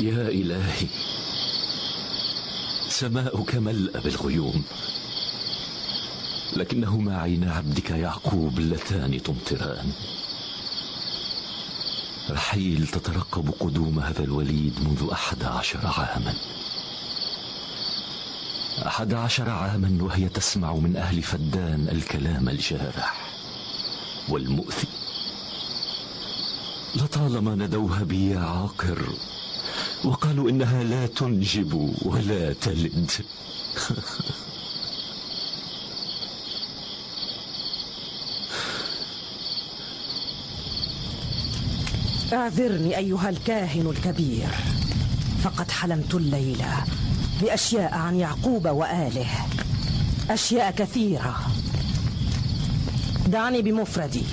يا إلهي، سماؤك ملأ بالغيوم، لكنهما عين عبدك يعقوب اللتان تمطران. رحيل تترقب قدوم هذا الوليد منذ 11 عاما، 11 عاما وهي تسمع من أهل فدان الكلام الجارح والمؤذي. لطالما ندوها بي يا عاقر، وقالوا إنها لا تنجب ولا تلد. اعذرني أيها الكاهن الكبير، فقد حلمت الليلة بأشياء عن يعقوب وآله، أشياء كثيرة. دعني بمفردي.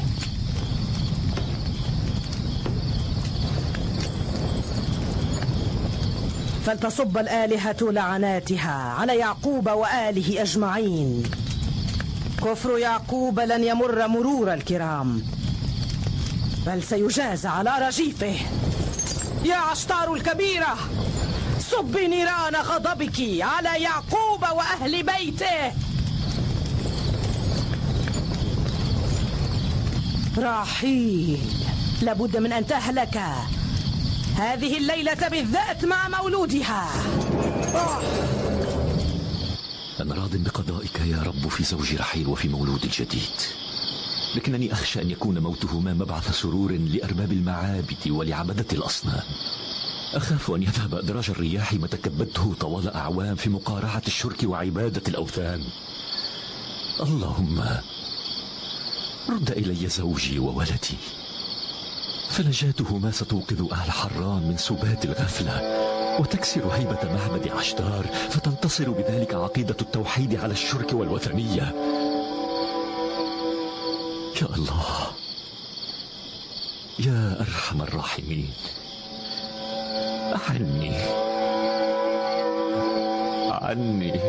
فلتصب الآلهة لعناتها على يعقوب وآله أجمعين. كفر يعقوب لن يمر مرور الكرام، بل سيجاز على رجيفه. يا عشتار الكبيرة، صبي نيران غضبك على يعقوب وأهل بيته. رحيل لابد من أن تهلك هذه الليلة بالذات مع مولودها. أنا راض بقضائك يا رب في زوج رحيل وفي مولود الجديد، لكنني أخشى أن يكون موتهما مبعث سرور لأرباب المعابد ولعبدة الأصنام. أخاف أن يذهب أدراج الرياح ما تكبدته طوال أعوام في مقارعة الشرك وعبادة الأوثان. اللهم رد إلي زوجي وولدي، فنجاتهما ستوقظ أهل حران من سبات الغفلة وتكسر هيبة معبد عشتار، فتنتصر بذلك عقيدة التوحيد على الشرك والوثنية. يا الله، يا أرحم الراحمين، أعني عني.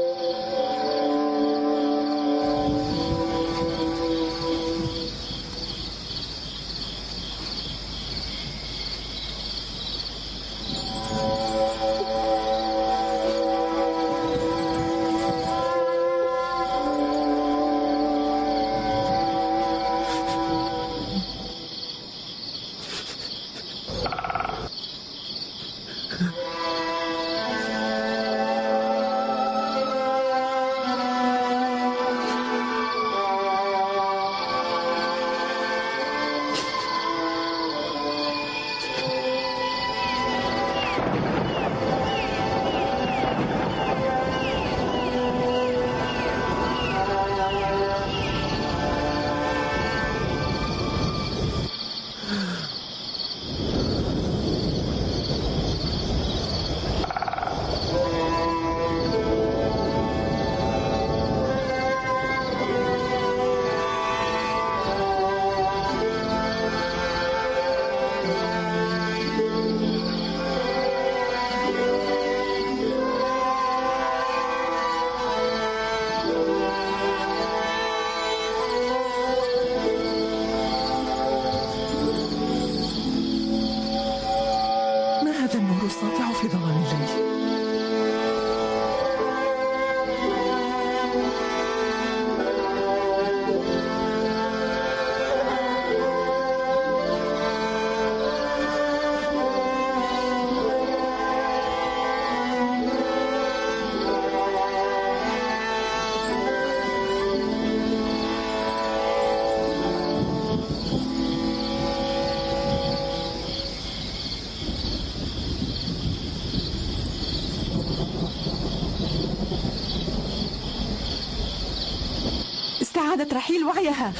استعادت رحيل وعيها.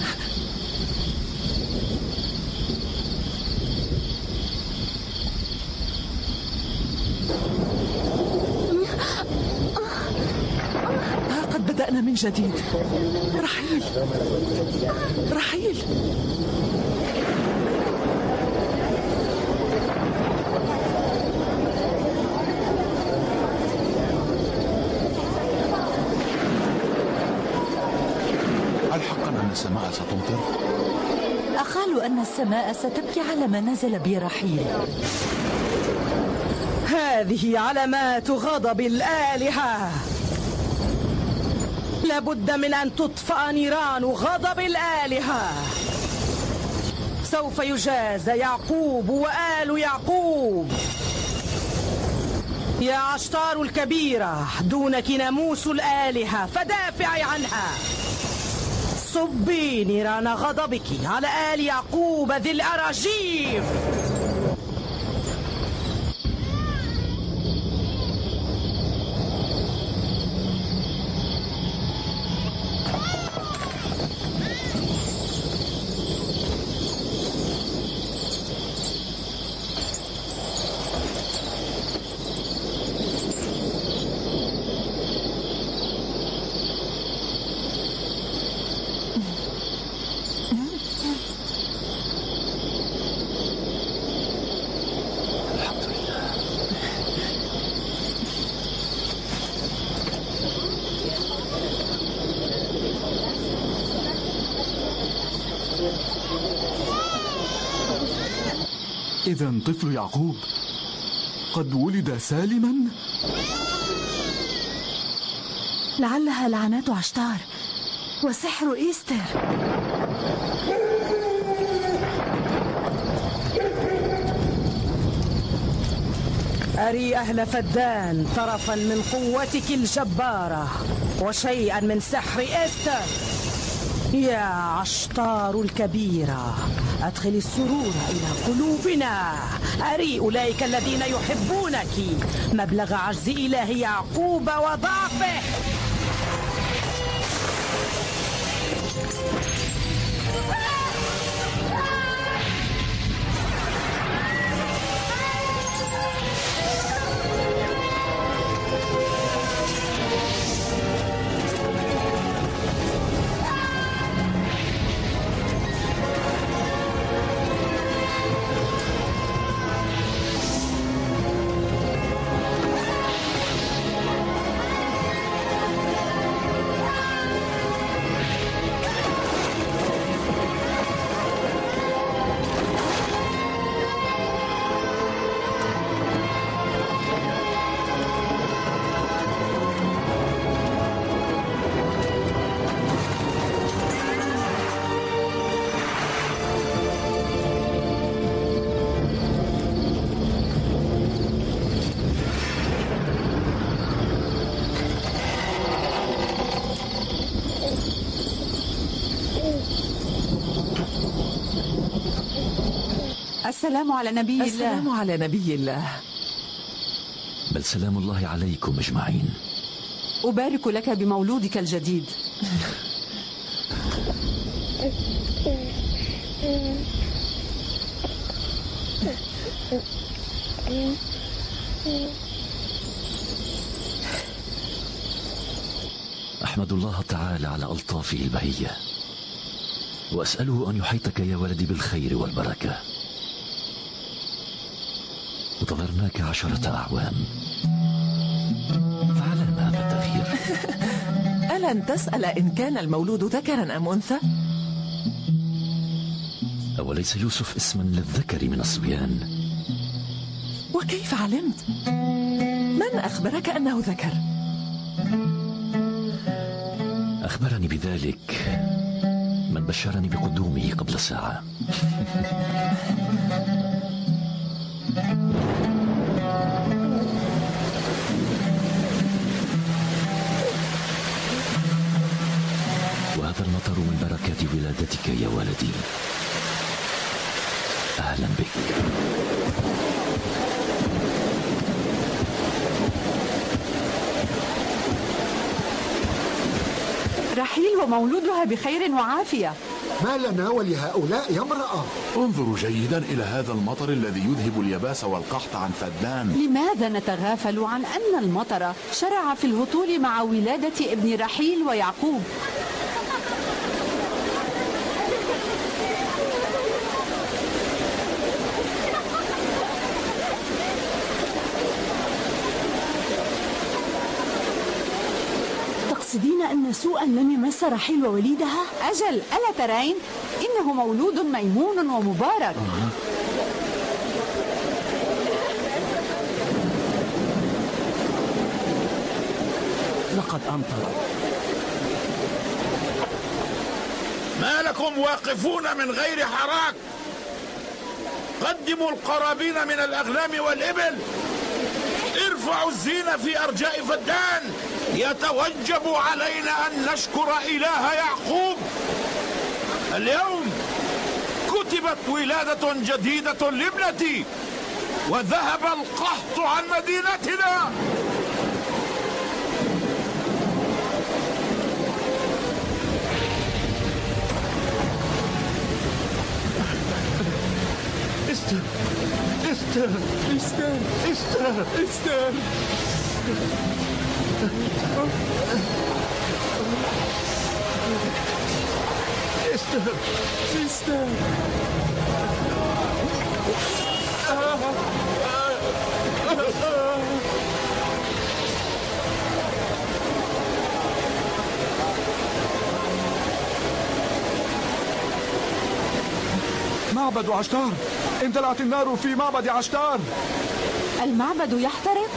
قد بدأنا من جديد. رحيل، رحيل. هل حقا أن السماء ستمطر؟ أقالوا أن السماء ستبكي على ما نزل برحيل. هذه علامات غضب الآلهة. لابد من أن تطفأ نيران غضب الآلهة. سوف يجازى يعقوب وآل يعقوب. يا عشتار الكبيرة، دونك ناموس الآلهة فدافعي عنها. صبي نيران غضبك على آل يعقوب ذي الأراجيف. إذن طفل يعقوب قد ولد سالما؟ لعلها لعنات عشتار وسحر إيستر. أري أهل فدان طرفا من قوتك الجبارة وشيئا من سحر إيستر. يا عشتار الكبيرة، أدخل السرور إلى قلوبنا. أري أولئك الذين يحبونك مبلغ عجز إله يعقوب وضعفه. السلام على نبي الله. السلام على نبي الله. بل سلام الله عليكم أجمعين. أبارك لك بمولودك الجديد. أحمد الله تعالى على ألطافه البهية، وأسأله أن يحيطك يا ولدي بالخير والبركة. انتظرناك 10 أعوام، فعلى ماذا التغيير؟ ألن تسأل إن كان المولود ذكرا أم أنثى؟ أوليس يوسف اسما للذكر من الصبيان؟ وكيف علمت؟ من أخبرك أنه ذكر؟ أخبرني بذلك من بشرني بقدومه قبل ساعة. وهذا المطر من بركات ولادتك يا ولدي. أهلا بك. رحيل ومولودها بخير وعافية. ما لنا ولهؤلاء يا امرأة؟ انظروا جيدا إلى هذا المطر الذي يذهب اليباس والقحط عن فدان. لماذا نتغافل عن أن المطر شرع في الهطول مع ولادة ابن رحيل ويعقوب؟ تقصدين أن سوءا لم يمس رحيل ووليدها؟ أجل، ألا ترين؟ إنه مولود ميمون ومبارك. لقد أمطر. ما لكم واقفون من غير حراك؟ قدموا القرابين من الأغنام والإبل، ارفعوا الزين في أرجاء فدان. يتوجب علينا أن نشكر إله يعقوب. اليوم كتبت ولادة جديدة لابنتي، وذهب القحط عن مدينتنا. استر استر استر استر استر. استر استر. معبد عشتار، اندلعت النار في معبد عشتار. المعبد يحترق؟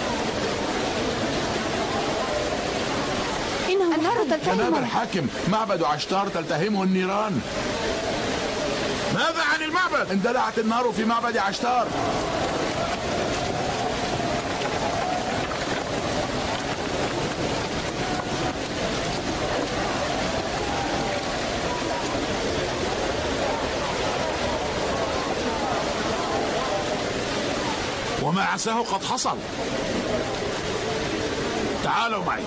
إنه النار تلتهم. جناب الحاكم، معبد عشتار تلتهمه النيران. ماذا عن المعبد؟ اندلعت النار في معبد عشتار. وما عساه قد حصل. تعالوا معي.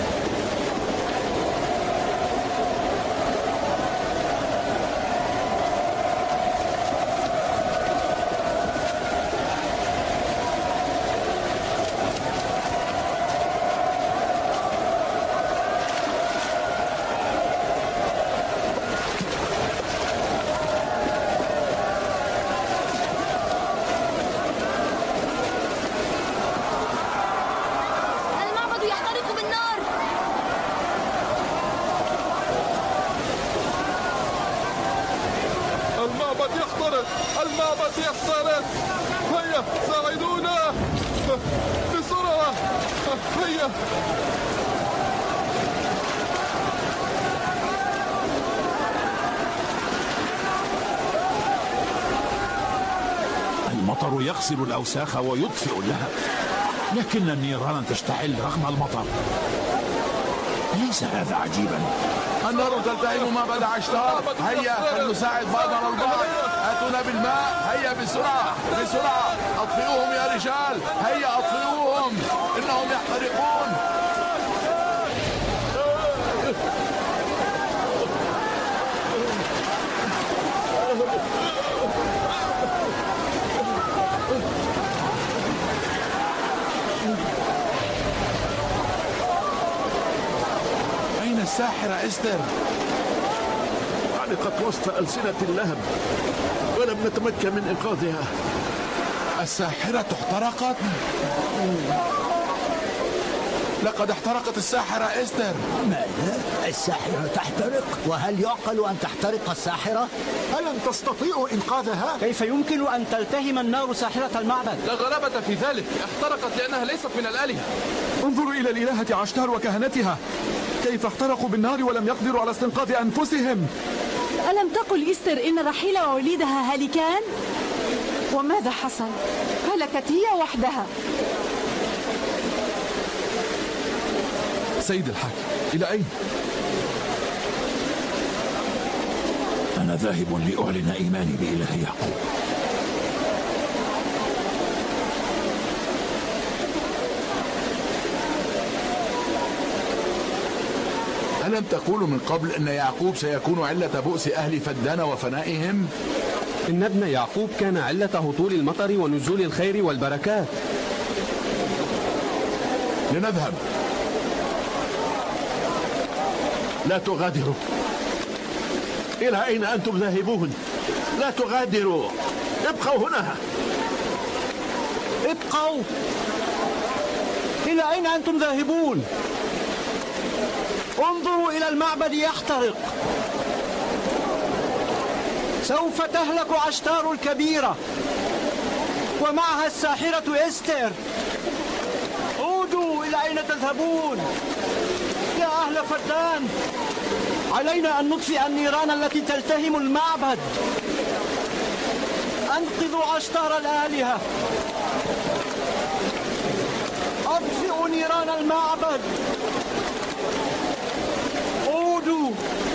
المعبد يحترق. هيا ساعدونا بسرعة. هيا. المطر يغسل الأوساخ ويطفئ اللهب، لكن النيران تشتعل رغم المطر. ليس هذا عجيبا؟ النار تلتهم معبد عشتار. هيا فلنساعد بعضنا البعض. اتونا بالماء. هيا بسرعة بسرعة. اطفئوهم يا رجال. هيا اطفئوهم، انهم يحترقون. أين الساحرة إستر؟ علقت وسط ألسنة اللهب ولم نتمكن من إنقاذها. الساحرة احترقت؟ لقد احترقت الساحرة إستر. ماذا؟ الساحرة تحترق؟ وهل يعقل أن تحترق الساحرة؟ ألم تستطيعوا إنقاذها؟ كيف يمكن أن تلتهم النار ساحرة المعبد؟ لا غرابة في ذلك، احترقت لأنها ليست من الآلهة. انظروا إلى الإلهة عشتار وكهنتها، كيف احترقوا بالنار ولم يقدروا على استنقاذ أنفسهم. ألم تقل إستر إن رحيل ووليدها هالكان؟ وماذا حصل؟ هلكت هي وحدها. سيد الحاكم، إلى أين؟ أنا ذاهب لأعلن إيماني بإله يعقوب. ألم تقولوا من قبل أن يعقوب سيكون علة بؤس أهل فدان وفنائهم؟ إن ابن يعقوب كان علة هطول المطر ونزول الخير والبركات. لنذهب. لا تغادروا. إلى أين أنتم ذاهبون؟ لا تغادروا، ابقوا هنا. ابقوا. إلى أين أنتم ذاهبون؟ انظروا إلى المعبد يحترق. سوف تهلك عشتار الكبيرة ومعها الساحرة إستر. عودوا. إلى أين تذهبون؟ فدان، علينا أن نطفئ النيران التي تلتهم المعبد. أنقذوا عشتار الآلهة، أطفئوا نيران المعبد، عودوا.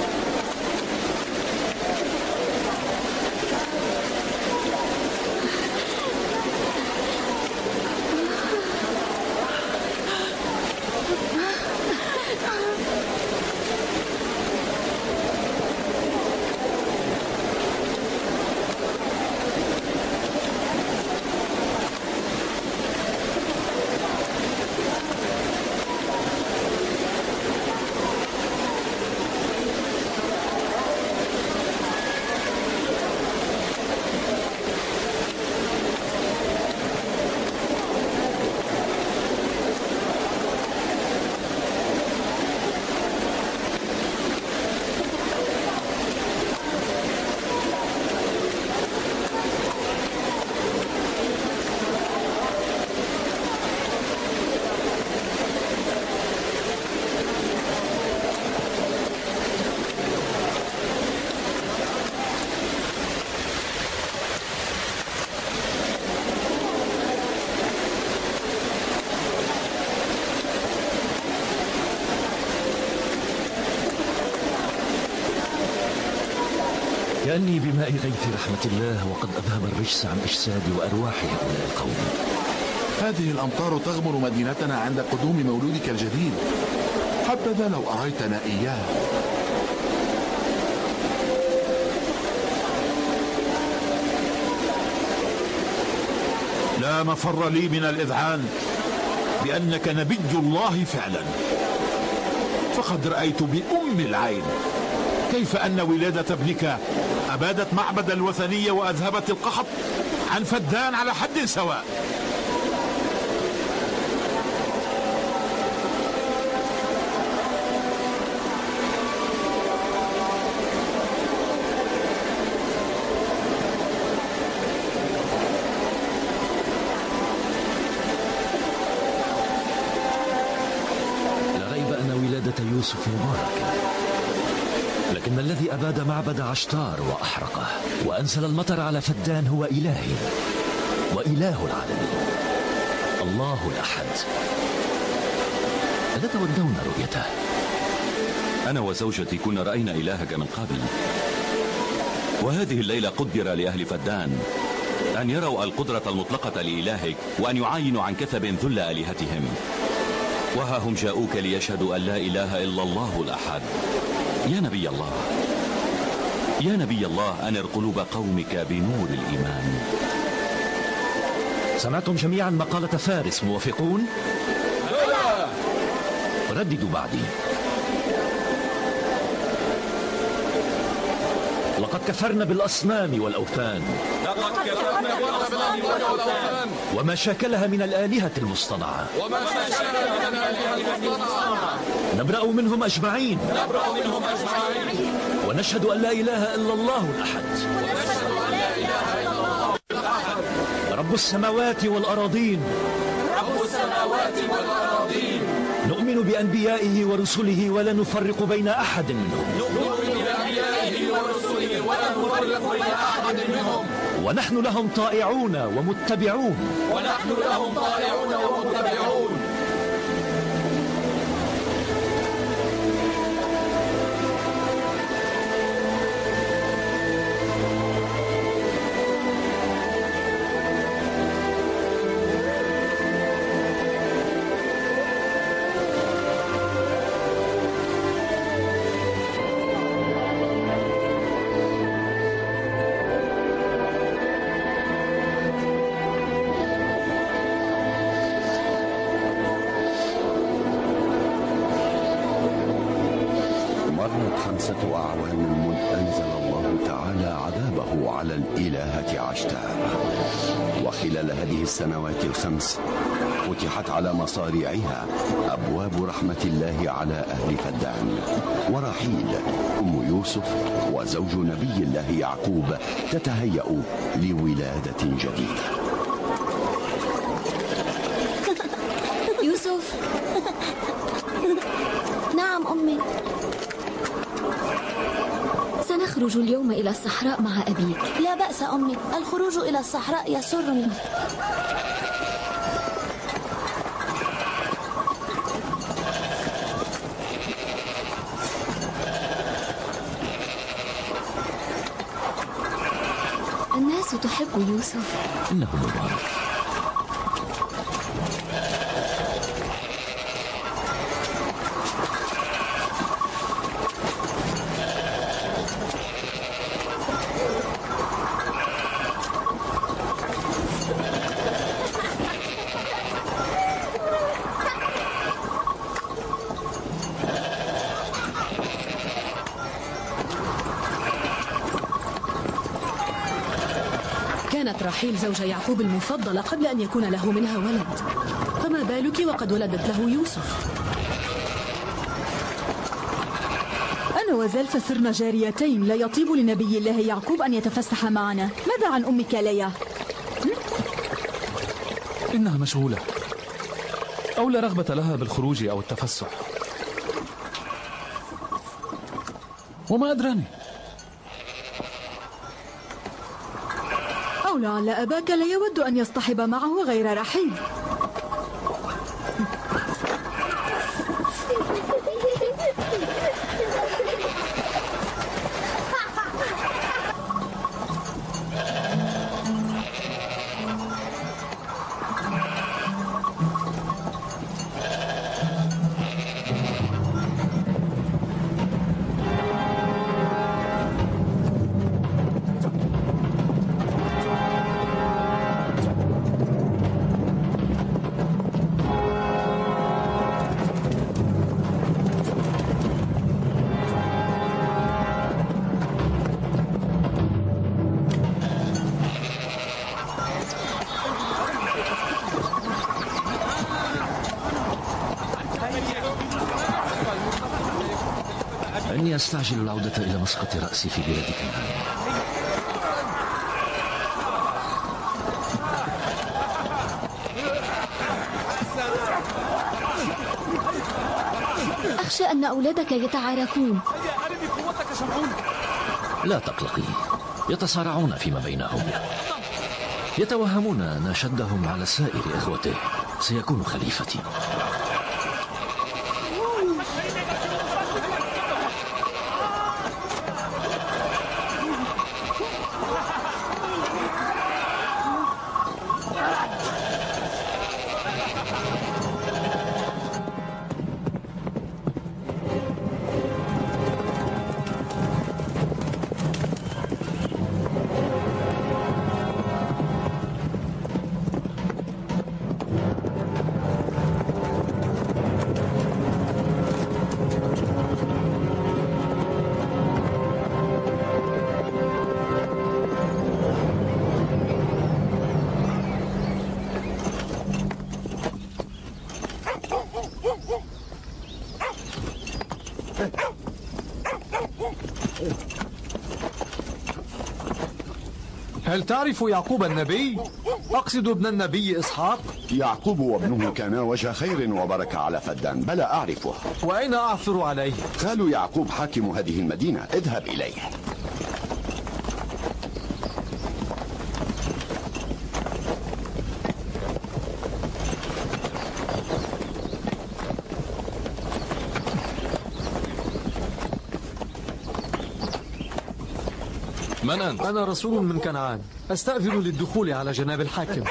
كأني بماء غيث رحمة الله وقد أذهب الرجس عن أجساد وأرواح هؤلاء القوم. هذه الأمطار تغمر مدينتنا عند قدوم مولودك الجديد. حبذا لو أريتنا إياه. لا مفر لي من الإذعان بأنك نبي الله فعلا، فقد رأيت بأم العين كيف أن ولادة ابنك أبادت معبد الوثنية وأذهبت القحط عن فدان على حد سواء. لا ريب أن ولادة يوسف مباركة، لكن الذي أباد معبد عشتار وأحرقه وأنزل المطر على فدان هو إلهي وإله العالمين، الله الأحد. ألا تودون رؤيته؟ أنا وزوجتي كنا رأينا إلهك من قبل، وهذه الليلة قدر لأهل فدان أن يروا القدرة المطلقة لإلهك وأن يعاينوا عن كثب ذل آلهتهم، وها هم جاءوك ليشهدوا أن لا إله إلا الله الأحد. يا نبي الله، يا نبي الله، أنر قلوب قومك بنور الإيمان. سمعتم جميعا مقالة فارس، موافقون؟ رددوا بعدي. لقد كفرنا بالأصنام والأوثان وما شاكلها من الآلهة المصطنعة، نبرأ منهم أجمعين ونشهد أن لا إله إلا الله الأحد، رب السماوات والأراضين، نؤمن بأنبيائه ورسله ولا نفرق بين أحد منهم، ونحن لهم طائعون ومتبعون. مرت 5 أعوام منذ أنزل الله تعالى عذابه على الإلهة عشتار، وخلال هذه السنوات ال5 فتحت على مصاريعها أبواب رحمة الله على أهل فدان، ورحيل أم يوسف وزوج نبي الله يعقوب تتهيأ لولادة جديدة. يوسف. نعم أمي. أمي، سنخرج اليوم إلى الصحراء مع أبيك. لا بأس أمي، الخروج إلى الصحراء يسرني. الناس تحب يوسف. إنه مبارك. كانت راحيل زوج يعقوب المفضلة قبل أن يكون له منها ولد، فما بالك وقد ولدت له يوسف؟ أنا وزلفة صرنا جاريتين، لا يطيب لنبي الله يعقوب أن يتفسح معنا. ماذا عن أمك ليا؟ إنها مشغولة أو لا رغبة لها بالخروج أو التفسح، وما أدراني. أو لعل أباك لا يود أن يصطحب معه غير رحيل. إني أستعجل العودة إلى مسقط رأسي في بلاد كنعان. أخشى أن أولادك يتعاركون. لا تقلقي، يتصارعون فيما بينهم، يتوهمون أن شدهم على سائر إخوته سيكون خليفتي. هل تعرف يعقوب النبي؟ أقصد ابن النبي إسحاق. يعقوب وابنه كانا وجه خير وبركة على فدان. بلى أعرفه. وأين أعثر عليه؟ خال يعقوب حاكم هذه المدينة، اذهب إليه. من أنت؟ أنا رسول من كنعان، أستأذن للدخول على جناب الحاكم.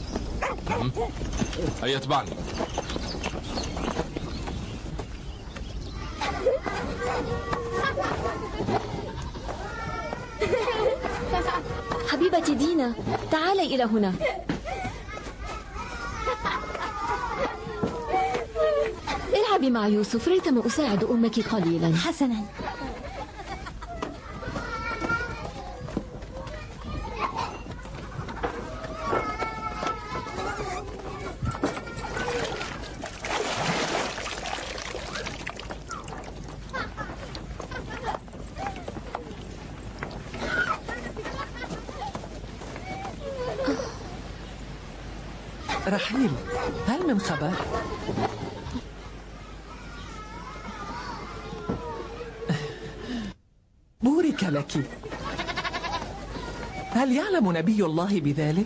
هيا اتبعني. حبيبتي دينا، تعالي إلى هنا. العبي مع يوسف، ريتما أساعد أمك قليلا. حسنا. رحيل، هل من خبر؟ ذلك لك. هل يعلم نبي الله بذلك؟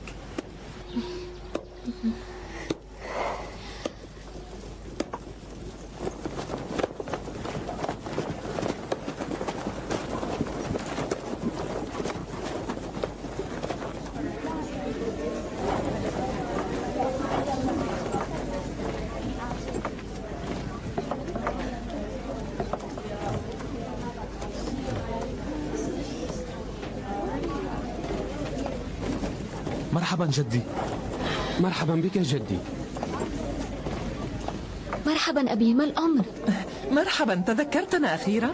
مرحبا جدي. مرحبا بك جدي. مرحبا أبي، ما الأمر؟ مرحبا، تذكرتنا أخيرا؟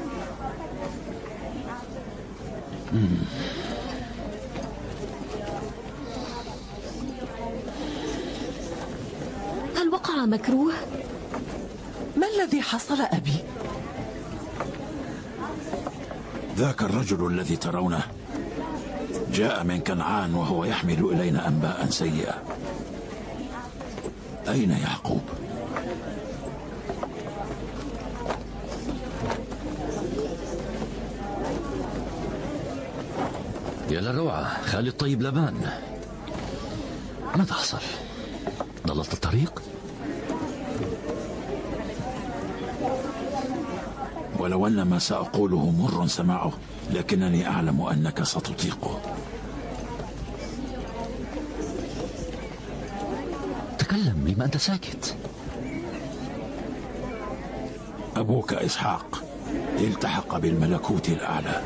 هل وقع مكروه؟ ما الذي حصل أبي؟ ذاك الرجل الذي ترونه جاء من كنعان وهو يحمل إلينا أنباء سيئة. أين يعقوب؟ يا للروعة، خالي الطيب لبان، ماذا حصل؟ ضللت الطريق؟ ولو أن ما سأقوله مر سماعه، لكنني أعلم أنك ستطيقه. تكلم، لما أنت ساكت؟ أبوك إسحاق التحق بالملكوت الأعلى.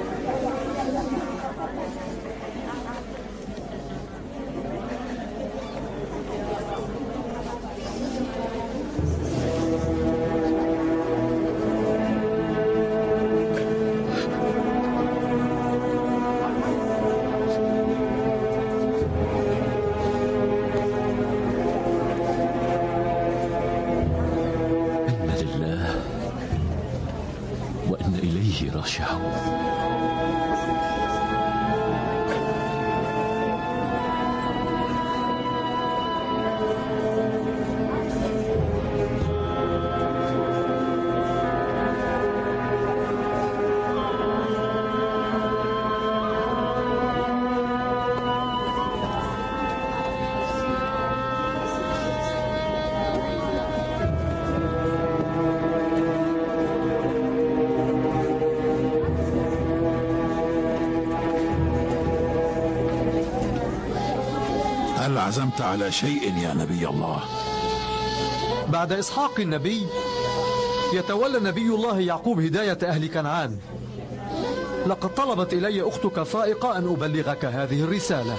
هل عزمت على شيء يا نبي الله؟ بعد إسحاق النبي يتولى نبي الله يعقوب هداية أهل كنعان. لقد طلبت إلي أختك فائقة أن أبلغك هذه الرسالة.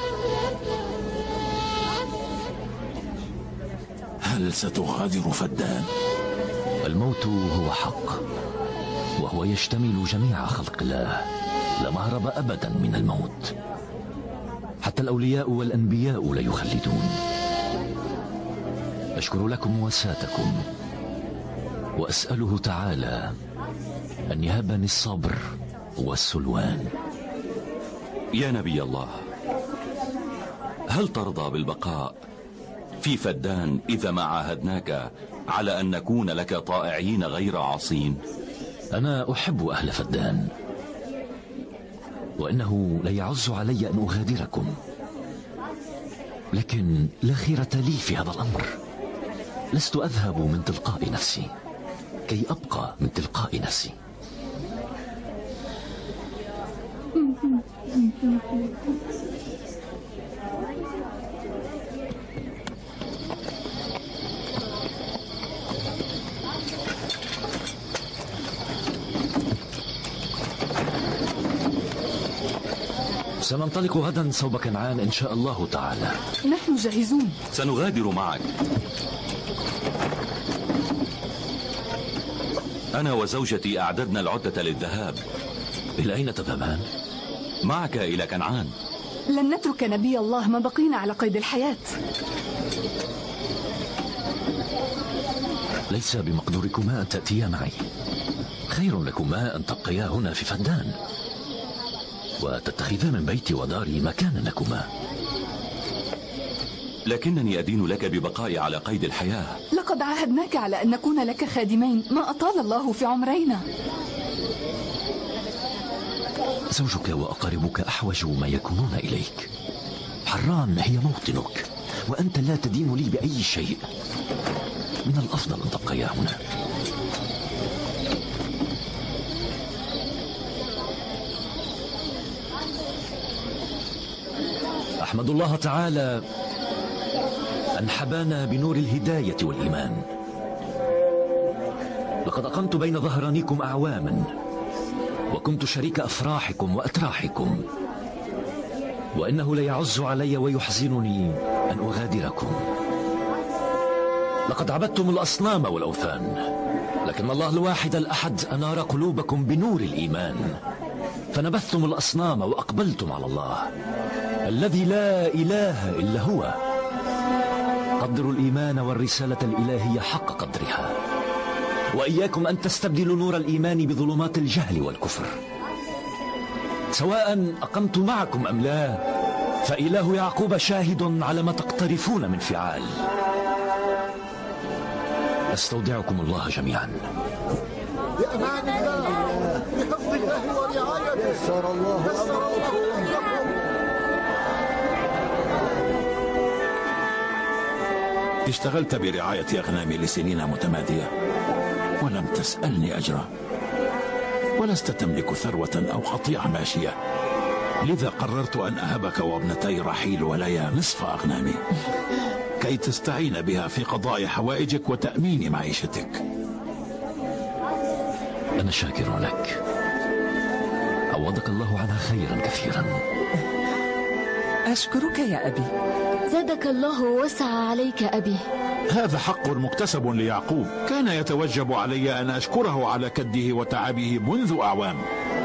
هل ستغادر فدان؟ الموت هو حق، وهو يشتمل جميع خلق الله، لا مهرب أبدا من الموت. حتى الأولياء والأنبياء لا يخلدون. أشكر لكم مواساتكم، وأسأله تعالى أن يهبني الصبر والسلوان. يا نبي الله، هل ترضى بالبقاء في فدان إذا ما عاهدناك على أن نكون لك طائعين غير عاصين؟ أنا أحب أهل فدان، وإنه ليعز علي أن أغادركم، لكن لا خيرة لي في هذا الأمر. لست أذهب من تلقاء نفسي كي أبقى من تلقاء نفسي. سننطلق غدا صوب كنعان إن شاء الله تعالى. نحن جاهزون. سنغادر معك. أنا وزوجتي أعددنا العدة للذهاب. إلى أين تذهبان؟ معك إلى كنعان. لن نترك نبي الله ما بقينا على قيد الحياة. ليس بمقدوركما أن تأتيا معي. خير لكما أن تبقيا هنا في فدان، وتتخذا من بيتي وداري مكانا لكما. لكنني أدين لك ببقائي على قيد الحياة. لقد عاهدناك على أن نكون لك خادمين ما أطال الله في عمرينا. زوجك وأقاربك أحوج ما يكونون إليك. حران هي موطنك، وأنت لا تدين لي بأي شيء. من الأفضل أن تبقيا هنا. أحمد الله تعالى أن حبانا بنور الهداية والإيمان. لقد أقمت بين ظهرانيكم أعواما، وكنت شريك أفراحكم وأتراحكم، وإنه ليعز علي ويحزنني أن أغادركم. لقد عبدتم الأصنام والأوثان، لكن الله الواحد الأحد أنار قلوبكم بنور الإيمان، فنبذتم الأصنام وأقبلتم على الله الذي لا إله إلا هو. قدروا الإيمان والرسالة الإلهية حق قدرها، وإياكم أن تستبدلوا نور الإيمان بظلمات الجهل والكفر. سواء أقمت معكم أم لا، فإله يعقوب شاهد على ما تقترفون من فعال. أستودعكم الله جميعا. بأمان الله، بحفظ الله ورعايته. يسر الله أمركم. اشتغلت برعاية أغنامي لسنين متمادية ولم تسألني أجرا، ولست تملك ثروة أو قطيع ماشية، لذا قررت أن أهبك وابنتي رحيل وليا نصف أغنامي كي تستعين بها في قضاء حوائجك وتأمين معيشتك. أنا شاكر لك، عوضك الله عنها خيرا كثيرا. أشكرك يا أبي. زادك الله ووسع عليك أبي. هذا حق مكتسب ليعقوب، كان يتوجب علي أن أشكره على كده وتعبه منذ أعوام.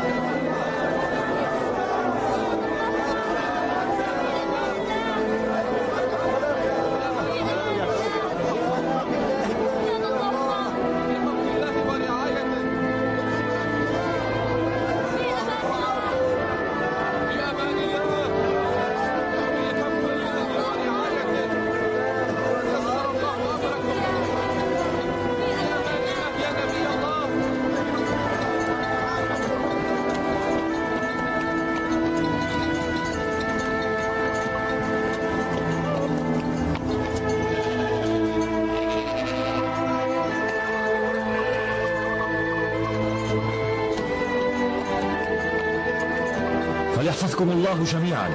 فليحفظكم الله جميعا.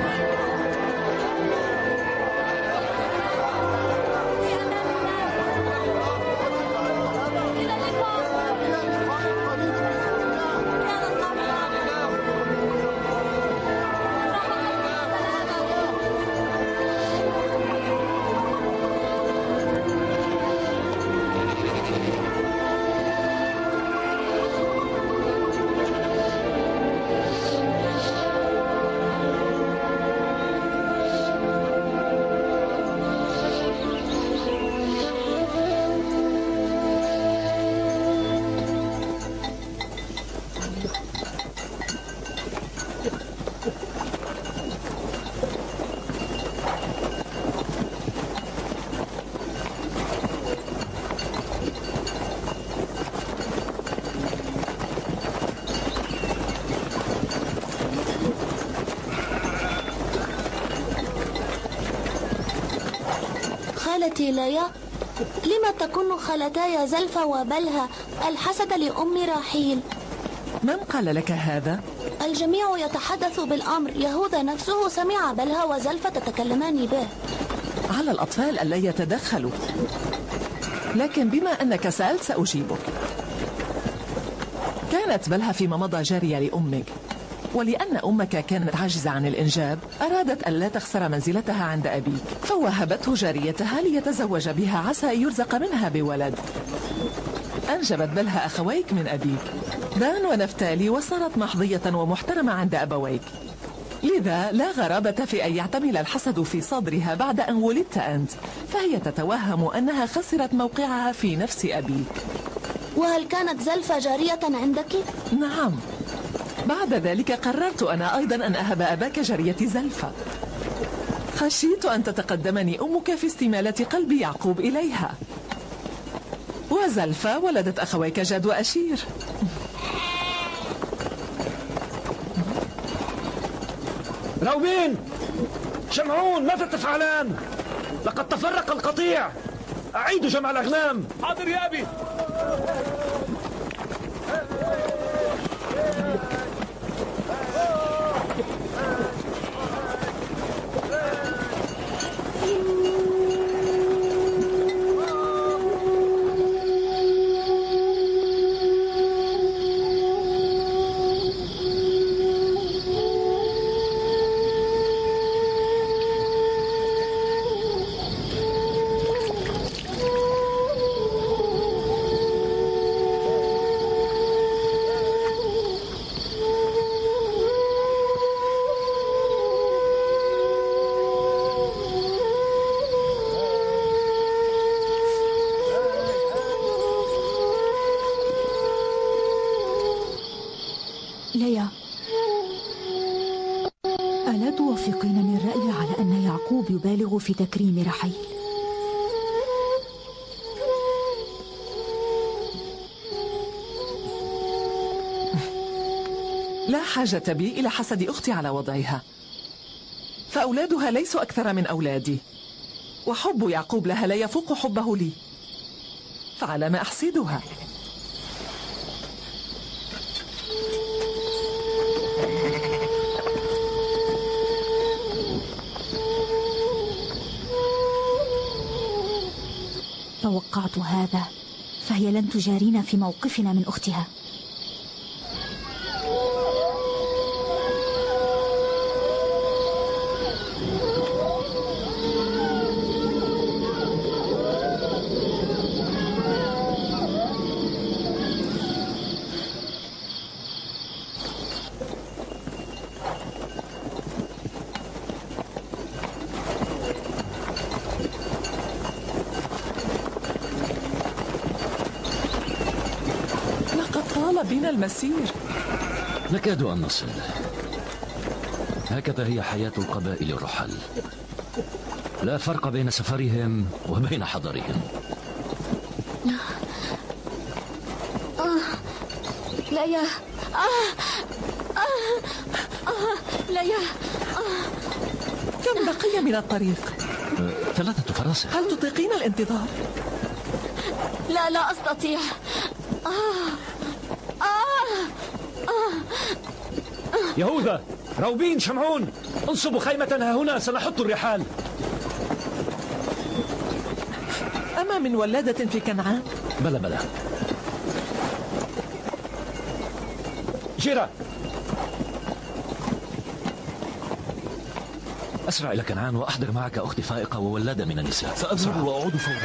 خالتي ليا، لما تكون خالتاي زلفة وبلها الحسد لأم رحيل؟ من قال لك هذا؟ الجميع يتحدث بالأمر. يهوذا نفسه سمع بلها وزلفة تتكلمان به. على الأطفال ألا يتدخلوا، لكن بما أنك سألت سأجيبك. كانت بلها فيما مضى جارية لأمك، ولأن أمك كانت عاجزة عن الإنجاب أرادت ألا تخسر منزلتها عند أبيك، فوهبته جاريتها ليتزوج بها عسى أن يرزق منها بولد. أنجبت بلها أخويك من أبيك دان ونفتالي، وصارت محظية ومحترمة عند أبويك، لذا لا غرابة في أن يعتمل الحسد في صدرها بعد أن ولدت أنت، فهي تتوهم أنها خسرت موقعها في نفس أبيك. وهل كانت زلفة جارية عندك؟ نعم، بعد ذلك قررت أنا أيضا أن أهب أباك جارية زلفة. خشيت أن تتقدمني أمك في استمالة قلب يعقوب إليها، وزلفة ولدت أخويك جاد وأشير. راوبين، شمعون، ماذا تفعلان؟ لقد تفرق القطيع. أعيدوا جمع الأغنام. حاضر يا أبي. ليا، ألا توافقينني الرأي على أن يعقوب يبالغ في تكريم رحيل؟ لا حاجة بي إلى حسد أختي على وضعها، فأولادها ليسوا أكثر من أولادي، وحب يعقوب لها لا يفوق حبه لي، فعلى ما أحسدها؟ توقعت هذا، فهي لن تجارينا في موقفنا من أختها. بنا المسير، نكاد أن نصل. هكذا هي حياة القبائل الرحل، لا فرق بين سفرهم وبين حضرهم. ليا، ليا، كم بقي من الطريق؟ 3 فراسخ. هل تطيقين الانتظار؟ لا أستطيع. يهوذا، راوبين، شمعون، انصبوا خيمة ها هنا، سنحط الرحال. أما من ولادة في كنعان؟ بلى. جيرة، أسرع إلى كنعان وأحضر معك أختي فائقة وولادة من النساء. سأذهب وأعود فورا.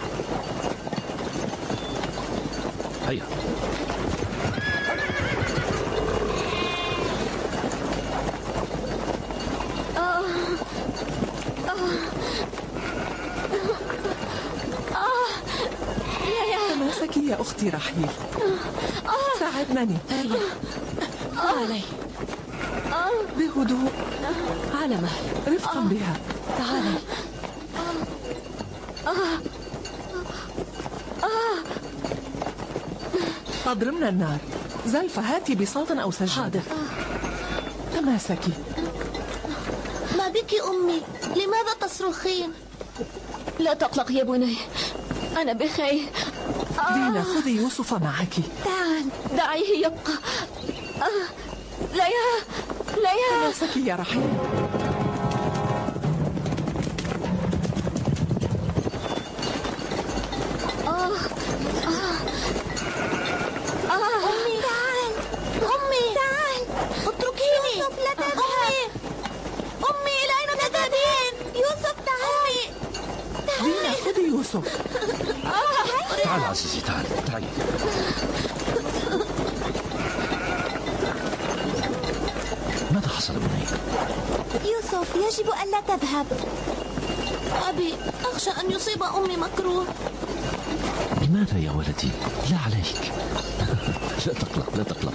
هيا. تماسكي يا أختي رحيل، ساعدنني. تعالي بهدوء، على مهل، رفقا بها. تعالي. أضرمنا النار. زلفة، هاتي بساط أو سجادة. حاضر. تماسكي. ما بك أمي؟ لماذا تصرخين؟ لا تقلق يا بني، أنا بخير. دينا، خذي يوسف معك. تعال، دعيه يبقى. ليا. تماسكي يا رحيل. أمي، تعال. أمي، تعال. اتركيني. يوسف، لا تذهب. أمي، إلى أين تذهبين؟ يوسف، تعالي. دينا، خذي يوسف. تعال عزيزي، تعالي. ماذا حصل بني؟ يوسف، يجب أن لا تذهب. أبي، أخشى أن يصيب أمي مكروه. لماذا يا ولدي؟ لا عليك. لا تقلق.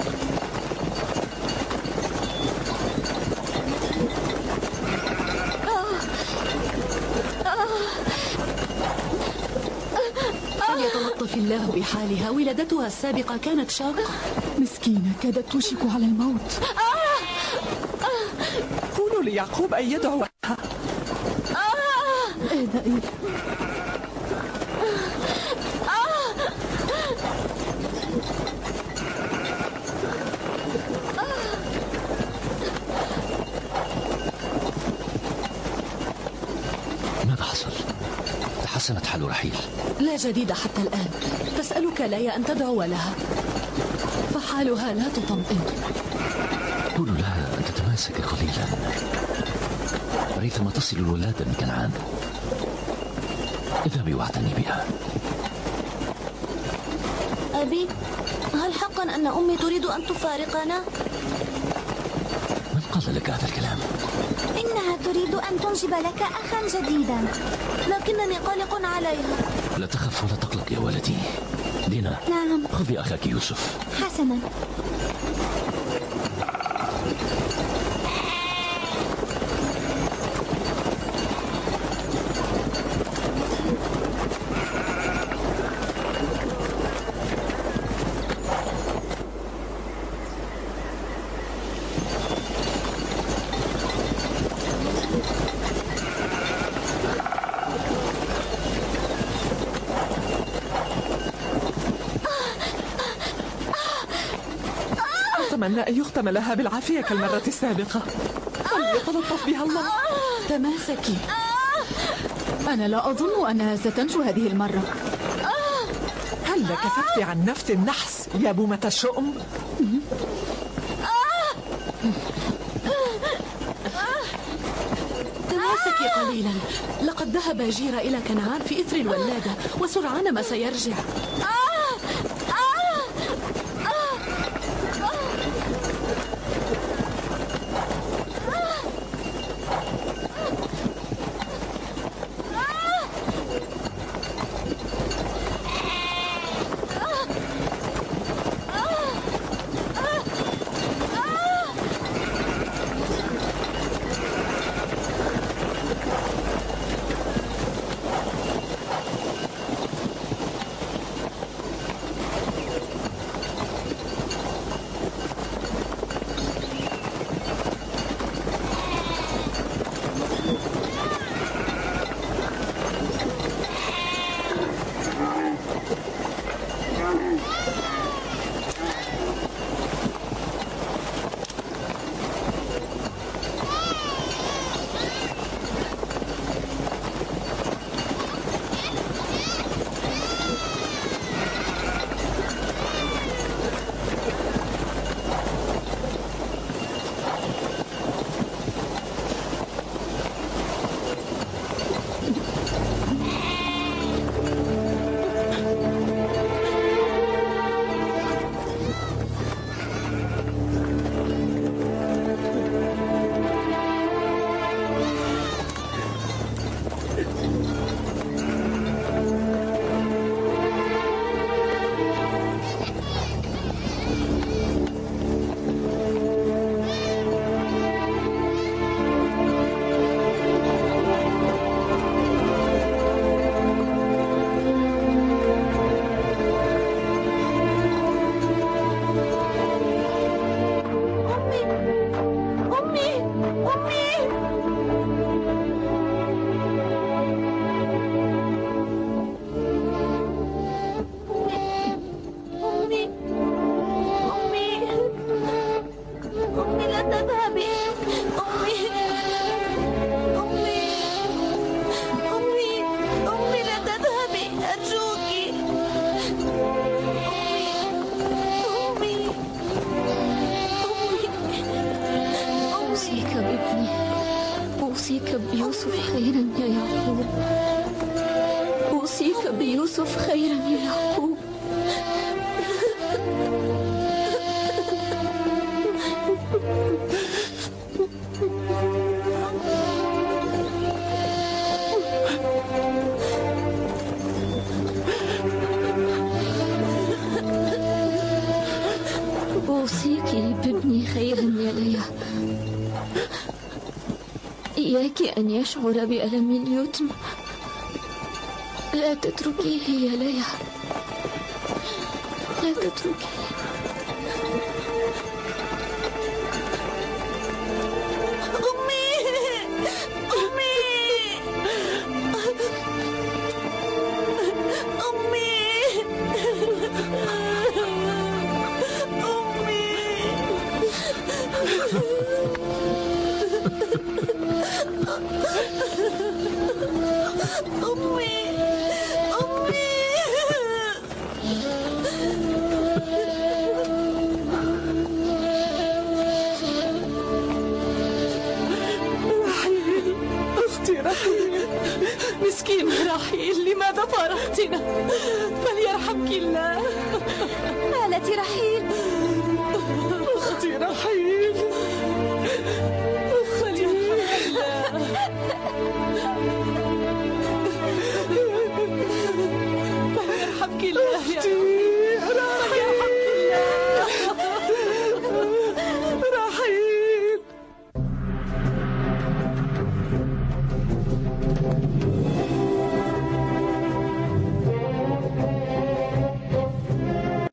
فليتلطف الله بحالها، ولادتها السابقة كانت شاقة. مسكينة، كادت توشك على الموت. كونوا قولوا ليعقوب أن يدعو لها. ماذا حصل؟ تحسنت حال رحيل؟ لا جديد حتى الآن. تسألك لايا أن تدعو لها، فحالها لا تطمئن. قولوا لها أن تتماسك قليلا ريثما تصل الولادة من كنعان. اذهبي واعتني بها. أبي، هل حقا أن أمي تريد أن تفارقنا؟ من قال لك هذا الكلام؟ إنها تريد أن تنجب لك أخا جديدا، لكنني قلق عليها. لا تخف ولا تقلق يا ولدي. دينا، نعم. خذي أخاك يوسف. حسنا. أتمنى أن يختم لها بالعافية كالمرة السابقة. فليتلطف بها الله. تماسكي. أنا لا أظن أنها ستنجو هذه المرة. هل كففت عن نفس النحس يا بومة الشؤم؟ تماسكي قليلا، لقد ذهب جيرة إلى كنعان في إثر الولادة، وسرعان ما سيرجع. أوصيك بيوسف خيرا يا يعقوب، أوصيك بيوسف خيرا يا يعقوب. أوصيك بابني خيرا يا ليا، إياك أن يشعر بألم اليتم، لا تتركيه يا ليا، لا تتركيه. أمي رحيل، أختي رحيل، مسكينة رحيل، لماذا فارقتنا؟ فليرحمك الله. خالتي رحيل،